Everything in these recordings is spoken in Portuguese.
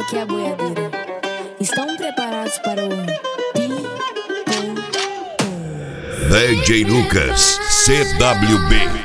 aqui é a boiadeira. Estão preparados para o DJ Lucas CWB.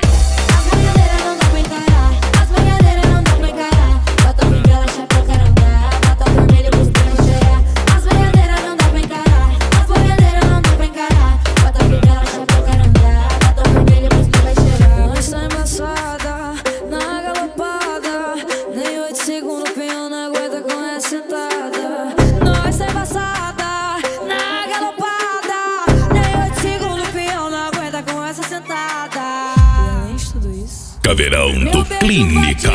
Caveirão do Clínica.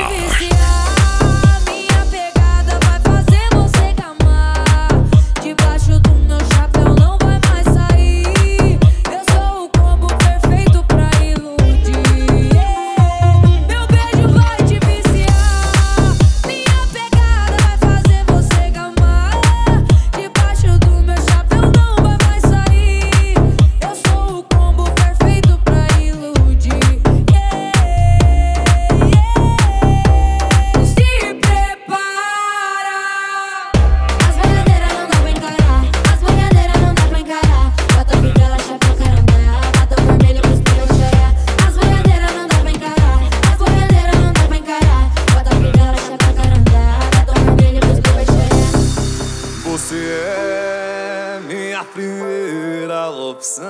Você é minha primeira opção.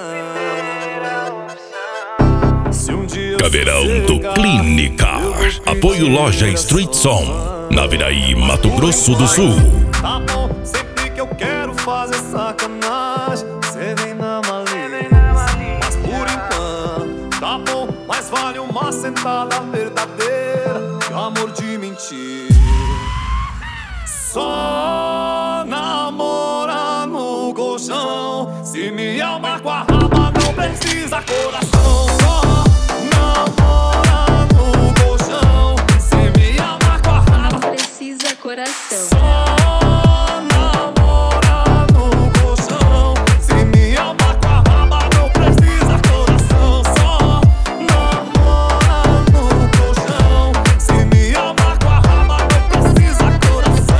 Se um dia Caveirão do Clínica. Apoio Loja Street Som, na Viraí, Mato Grosso do Sul. Tá bom, sempre que eu quero fazer sacanagem, cê vem na malícia. Mas por enquanto, tá bom, mas vale uma sentada verdadeira que o amor de mentir. Só namora no colchão. Se me ama com a raba, não precisa coração. Só namora no colchão. Se me ama com a raba, não precisa coração. só namora no colchão. Se me ama com a raba, não precisa coração. Só namora no colchão. Se me ama com a raba, não precisa coração.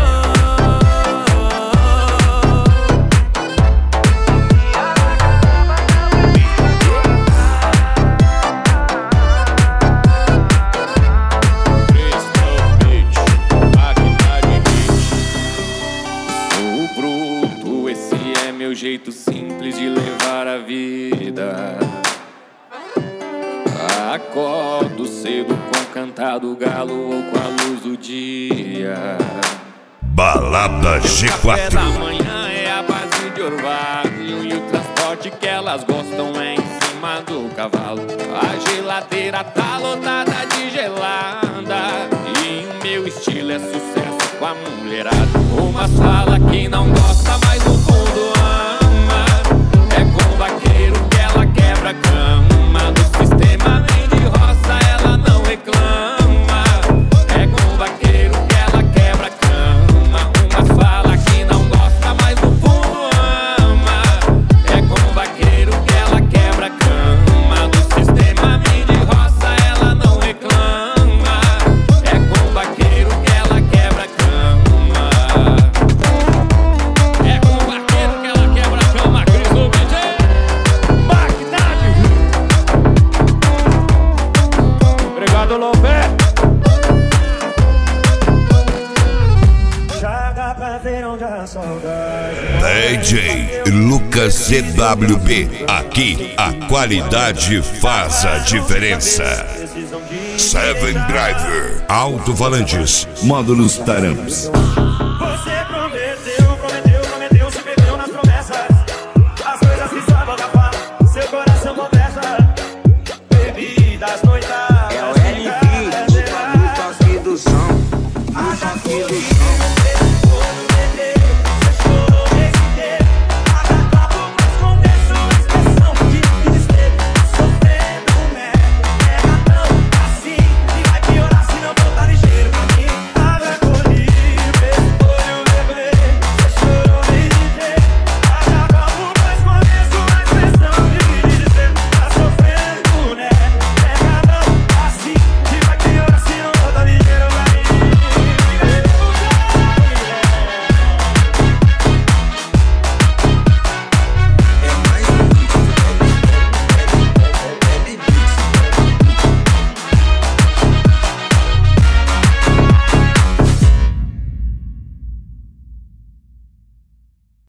Meu jeito simples de levar a vida. Acordo cedo com o cantar do galo ou com a luz do dia. Balada Café da G4. manhã é a base de orvalho e o transporte que elas gostam é em cima do cavalo. A geladeira tá lotada de gelada e o meu estilo é sucesso com a mulherada. Umas fala que não gosta, mas no fundo ama. É com o vaqueiro que ela quebra a cama. Do sistema nem de roça ela não reclama. É com o vaqueiro que ela quebra a cama. Umas fala que não gosta, mas no fundo ama. É com o vaqueiro que ela quebra a cama. Do sistema nem de roça ela não reclama. É com o vaqueiro que ela quebra a cama. É com o vaqueiro que ela quebra a cama. Cris do BJ Magnade. Obrigado, Lopé. Joga pra ver onde a saudade. DJ Lucas CWB. Aqui a qualidade faz a diferença. Seven Driver. Alto-falantes. Módulos Taramps. Você